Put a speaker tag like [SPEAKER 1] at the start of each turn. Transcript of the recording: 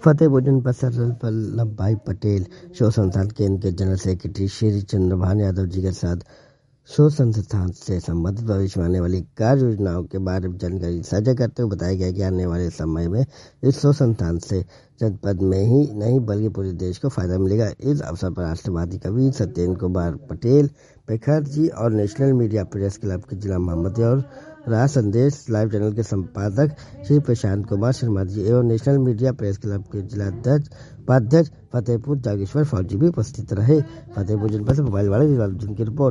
[SPEAKER 1] फतेहपुर जनपद सरदार वल्लभ भाई पटेल शोध संस्थान केंद्र के जनरल सेक्रेटरी श्री चंद्रभान यादव जी के साथ शोध संस्थान से संबंधित भविष्य में आने वाली कार्य योजनाओं के बारे में जानकारी साझा करते हुए बताया गया कि आने वाले समय में इस शोध संस्थान से जनपद में ही नहीं बल्कि पूरे देश को फायदा मिलेगा। इस अवसर पर राष्ट्रवादी कवि सत्येंद्र कुमार पटेल पेखर जी और नेशनल मीडिया प्रेस क्लब के जिला मोहम्मद और राज संदेश लाइव चैनल के संपादक श्री प्रशांत कुमार शर्मा जी एवं नेशनल मीडिया प्रेस क्लब के जिला उपाध्यक्ष फतेहपुर जागेश्वर फौजी भी उपस्थित रहे। फतेहपुर जनपद से मोबाइल वाले की रिपोर्ट।